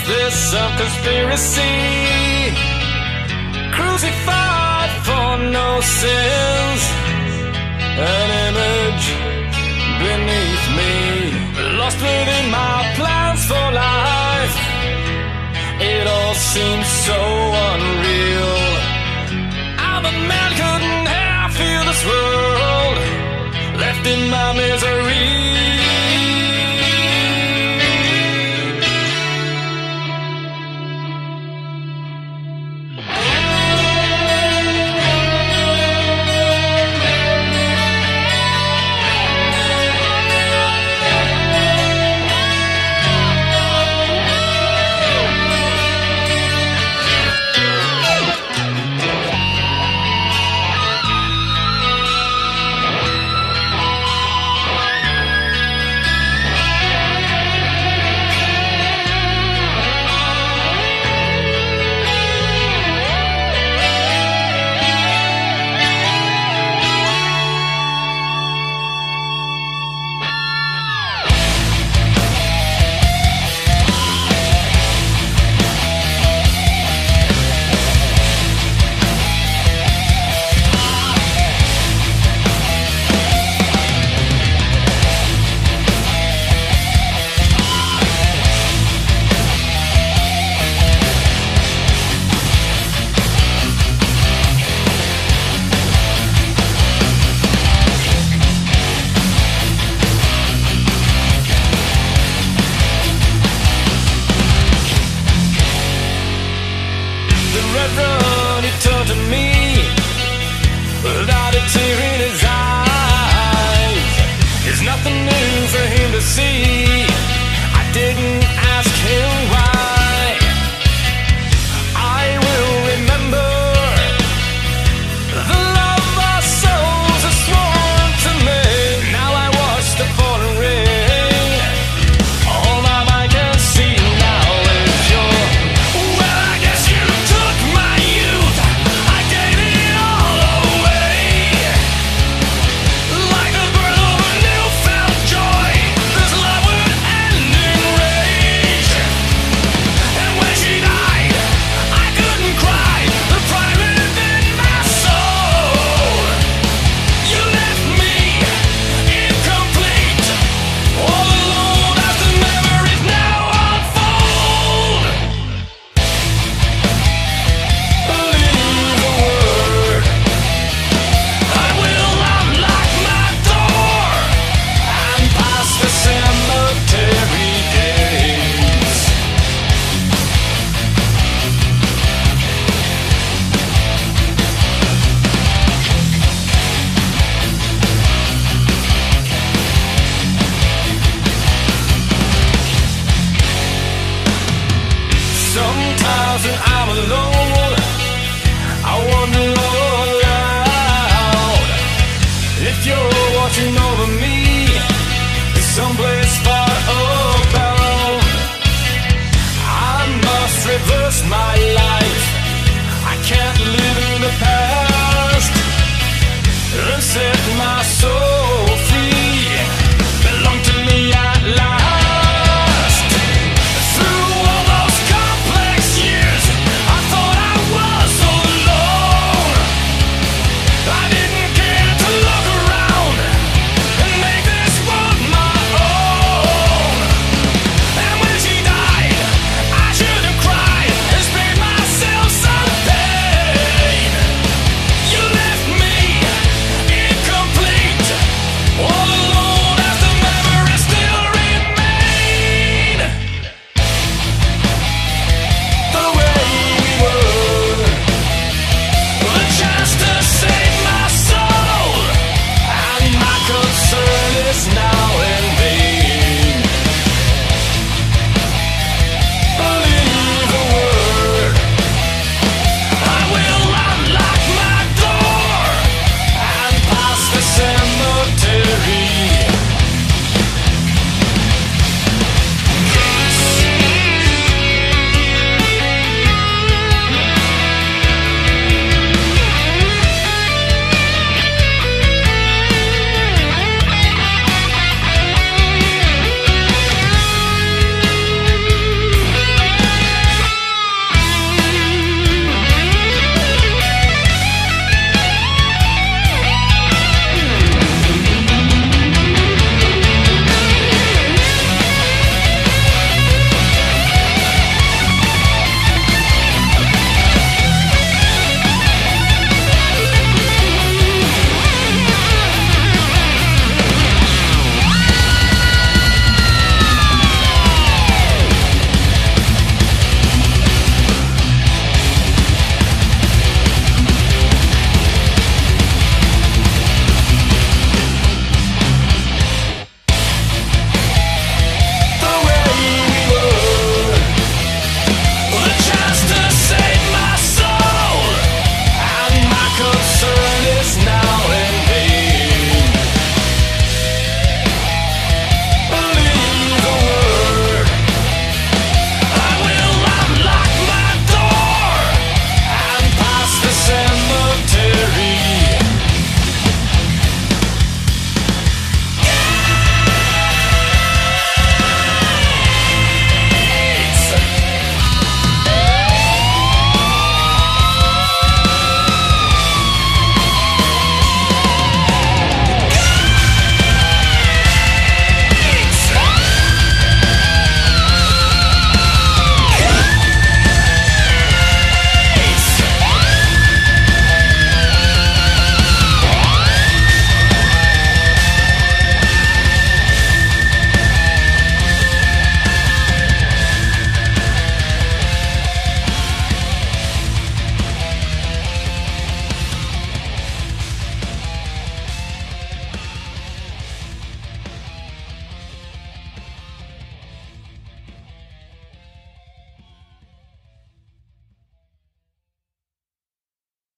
this some conspiracy? Crucified for no sins, an image beneath me, lost within my plans for life. It all seems so unreal. I'm a man, couldn't have feel this world, left in my misery. He turned to me without a tear in his eyes. There's nothing new for him to see. I didn't ask him why. I will remember the love our souls have sworn to make. Now I watch the falling rain. All my mind can see now is your. Well, I guess you took my youth. I gave it all away. Like the birth of a newfound joy, this love would end in rage. And when she died, I couldn't cry. The pride within my soul. You left me incomplete, all alone as the memories now unfold. Believe the word. I will unlock my door and pass the cemetery gates. Sometimes when I'm alone, I wonder aloud if you're watching over me someplace far above. I must reverse my life. I can't live in the past and set my soul free. Belong to me at last. Through all those complex years, I thought I was alone. I didn't care to look around and make this world my own. And when she died, I should have cried and spared myself some pain. You left me incomplete, all alone as the memories still remain. The way we were, the chance to save my soul, and my concern is now